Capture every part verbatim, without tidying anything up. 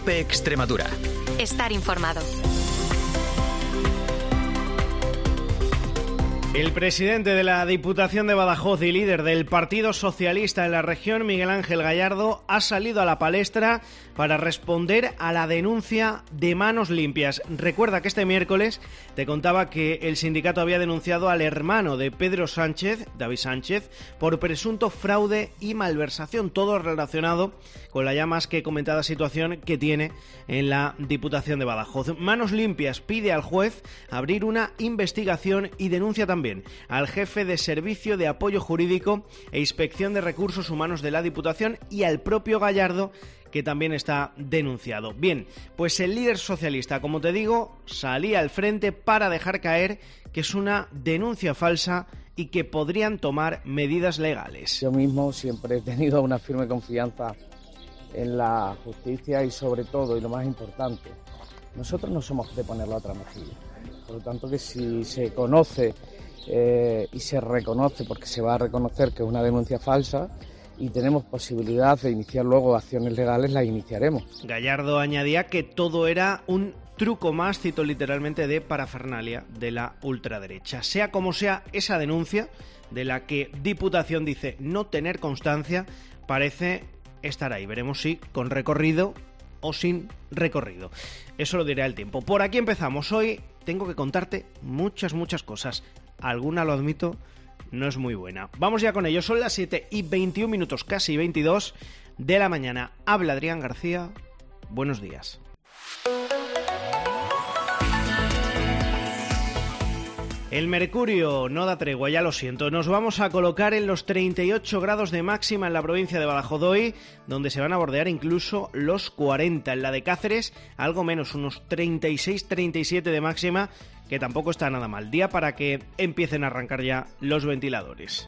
COPE Extremadura. Estar informado. El presidente de la Diputación de Badajoz y líder del Partido Socialista en la región, Miguel Ángel Gallardo, ha salido a la palestra para responder a la denuncia de Manos Limpias. Recuerda que este miércoles te contaba que el sindicato había denunciado al hermano de Pedro Sánchez, David Sánchez, por presunto fraude y malversación, todo relacionado con la ya más que comentada situación que tiene en la Diputación de Badajoz. Manos Limpias pide al juez abrir una investigación y denuncia también al jefe de Servicio de Apoyo Jurídico e Inspección de Recursos Humanos de la Diputación y al propio Gallardo, que también está denunciado. Bien, pues el líder socialista, como te digo, salía al frente para dejar caer que es una denuncia falsa y que podrían tomar medidas legales. Yo mismo siempre he tenido una firme confianza en la justicia y sobre todo, y lo más importante, nosotros no somos de poner la otra mejilla. Por lo tanto, que si se conoce eh, y se reconoce, porque se va a reconocer que es una denuncia falsa, y tenemos posibilidad de iniciar luego acciones legales, las iniciaremos. Gallardo añadía que todo era un truco más, cito literalmente, de parafernalia de la ultraderecha. Sea como sea, esa denuncia, de la que Diputación dice no tener constancia, parece estar ahí. Veremos si con recorrido o sin recorrido. Eso lo dirá el tiempo. Por aquí empezamos. Hoy tengo que contarte muchas, muchas cosas. Alguna, lo admito, no es muy buena. Vamos ya con ello. Son las siete y veintiún minutos, casi veintidós de la mañana. Habla Adrián García. Buenos días. El mercurio no da tregua, ya lo siento. Nos vamos a colocar en los treinta y ocho grados de máxima en la provincia de Badajoz hoy, donde se van a bordear incluso los cuarenta. En la de Cáceres, algo menos, unos treinta y seis treinta y siete de máxima, que tampoco está nada mal. Día para que empiecen a arrancar ya los ventiladores.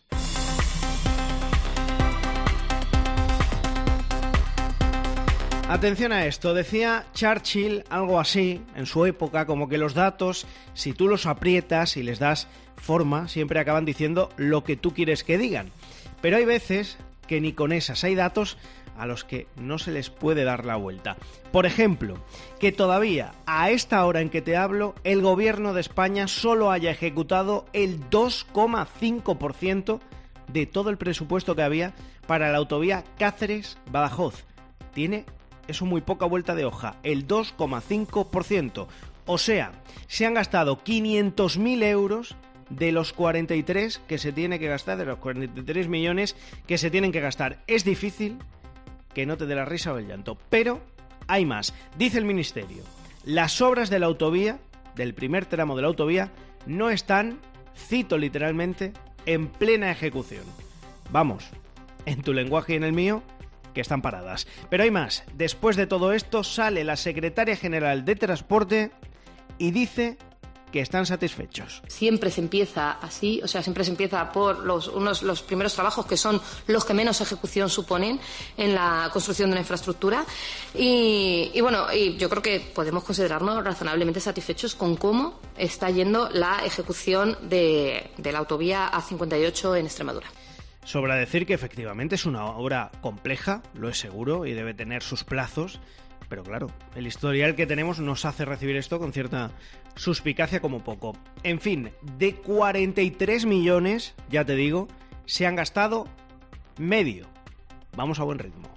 Atención a esto, decía Churchill algo así en su época, como que los datos, si tú los aprietas y les das forma, siempre acaban diciendo lo que tú quieres que digan. Pero hay veces que ni con esas, hay datos a los que no se les puede dar la vuelta. Por ejemplo, que todavía a esta hora en que te hablo, el gobierno de España solo haya ejecutado el dos coma cinco por ciento de todo el presupuesto que había para la autovía Cáceres-Badajoz. Tiene eso muy poca vuelta de hoja, el dos coma cinco por ciento. O sea, se han gastado quinientos mil euros de los cuarenta y tres que se tiene que gastar, de los cuarenta y tres millones que se tienen que gastar. Es difícil que no te dé la risa o el llanto, pero hay más. Dice el Ministerio, las obras de la autovía, del primer tramo de la autovía, no están, cito literalmente, en plena ejecución. Vamos, en tu lenguaje y en el mío, que están paradas. Pero hay más. Después de todo esto sale la secretaria general de Transporte y dice que están satisfechos. Siempre se empieza así, o sea, siempre se empieza por los, unos, los primeros trabajos que son los que menos ejecución suponen en la construcción de una infraestructura y, y bueno, y yo creo que podemos considerarnos razonablemente satisfechos con cómo está yendo la ejecución de, de la autovía A cincuenta y ocho en Extremadura. Sobra decir que efectivamente es una obra compleja, lo es seguro, y debe tener sus plazos, pero claro, el historial que tenemos nos hace recibir esto con cierta suspicacia como poco. En fin, de cuarenta y tres millones, ya te digo, se han gastado medio. Vamos a buen ritmo.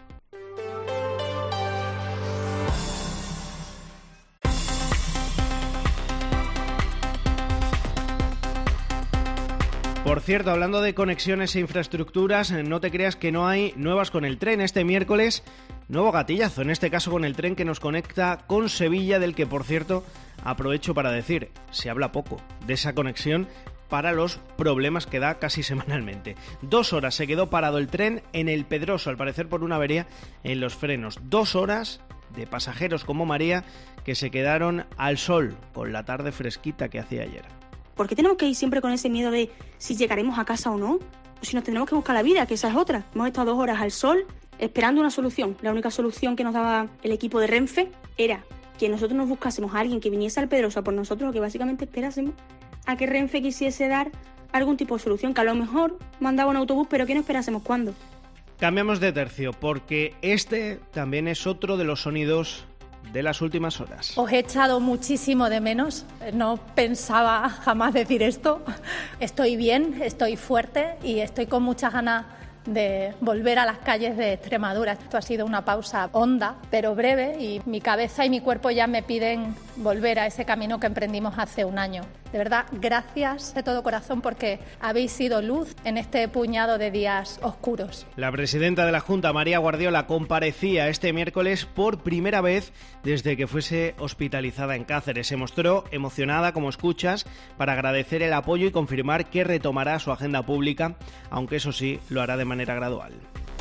Por cierto, hablando de conexiones e infraestructuras, no te creas que no hay nuevas con el tren. Este miércoles, nuevo gatillazo, en este caso con el tren que nos conecta con Sevilla, del que, por cierto, aprovecho para decir, se habla poco de esa conexión para los problemas que da casi semanalmente. Dos horas se quedó parado el tren en El Pedroso, al parecer por una avería en los frenos. Dos horas de pasajeros como María que se quedaron al sol con la tarde fresquita que hacía ayer. ¿Por qué tenemos que ir siempre con ese miedo de si llegaremos a casa o no? O si nos tendremos que buscar la vida, que esa es otra. Hemos estado dos horas al sol esperando una solución. La única solución que nos daba el equipo de Renfe era que nosotros nos buscásemos a alguien que viniese al Pedroso por nosotros, o que básicamente esperásemos a que Renfe quisiese dar algún tipo de solución, que a lo mejor mandaba un autobús, pero que no esperásemos cuándo. Cambiamos de tercio, porque este también es otro de los sonidos de las últimas horas. Os he echado muchísimo de menos, no pensaba jamás decir esto. Estoy bien, estoy fuerte y estoy con muchas ganas de volver a las calles de Extremadura. Esto ha sido una pausa honda, pero breve, y mi cabeza y mi cuerpo ya me piden volver a ese camino que emprendimos hace un año. De verdad, gracias de todo corazón porque habéis sido luz en este puñado de días oscuros. La presidenta de la Junta, María Guardiola, comparecía este miércoles por primera vez desde que fuese hospitalizada en Cáceres. Se mostró emocionada, como escuchas, para agradecer el apoyo y confirmar que retomará su agenda pública, aunque eso sí, lo hará de manera gradual.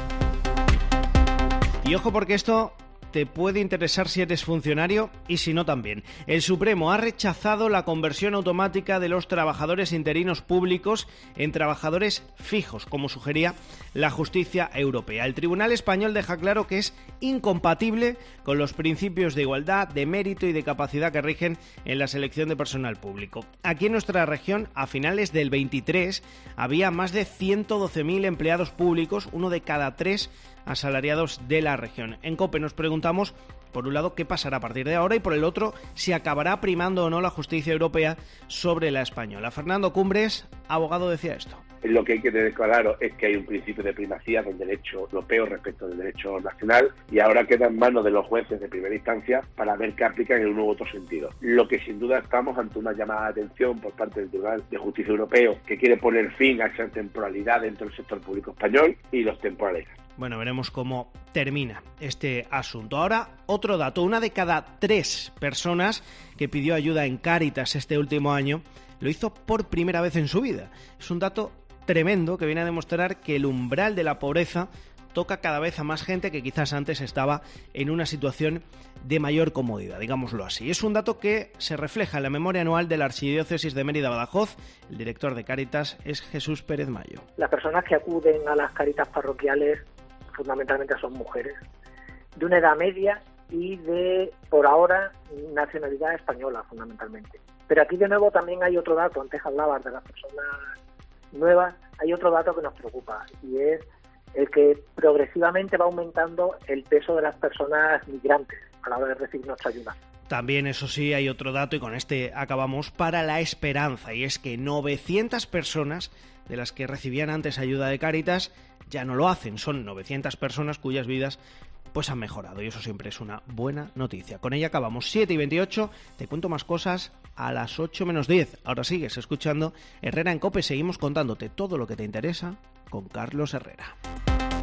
Y ojo, porque esto te puede interesar si eres funcionario y si no también. El Supremo ha rechazado la conversión automática de los trabajadores interinos públicos en trabajadores fijos, como sugería la justicia europea. El Tribunal Español deja claro que es incompatible con los principios de igualdad, de mérito y de capacidad que rigen en la selección de personal público. Aquí en nuestra región, a finales del veintitrés, había más de ciento doce mil empleados públicos, uno de cada tres asalariados de la región. En COPE nos preguntamos, por un lado, qué pasará a partir de ahora y por el otro, si acabará primando o no la justicia europea sobre la española. Fernando Cumbres, abogado, decía esto. Lo que hay que tener claro es que hay un principio de primacía del derecho europeo respecto del derecho nacional y ahora queda en manos de los jueces de primera instancia para ver qué aplican en un u otro sentido. Lo que sin duda estamos ante una llamada de atención por parte del Tribunal de Justicia Europeo que quiere poner fin a esa temporalidad dentro del sector público español y los temporales. Bueno, veremos cómo termina este asunto. Ahora, otro dato. Una de cada tres personas que pidió ayuda en Cáritas este último año lo hizo por primera vez en su vida. Es un dato tremendo que viene a demostrar que el umbral de la pobreza toca cada vez a más gente que quizás antes estaba en una situación de mayor comodidad, digámoslo así. Es un dato que se refleja en la memoria anual de la Archidiócesis de Mérida-Badajoz. El director de Cáritas es Jesús Pérez Mayo. Las personas que acuden a las Cáritas parroquiales fundamentalmente son mujeres, de una edad media y de, por ahora, nacionalidad española fundamentalmente. Pero aquí de nuevo también hay otro dato, antes hablabas de las personas nuevas, hay otro dato que nos preocupa y es el que progresivamente va aumentando el peso de las personas migrantes a la hora de recibir nuestra ayuda. También, eso sí, hay otro dato, y con este acabamos, para la esperanza, y es que novecientas personas de las que recibían antes ayuda de Cáritas ya no lo hacen. Son novecientas personas cuyas vidas pues han mejorado, y eso siempre es una buena noticia. Con ella acabamos. Siete y veintiocho, te cuento más cosas a las ocho menos diez. Ahora sigues escuchando Herrera en COPE, seguimos contándote todo lo que te interesa con Carlos Herrera.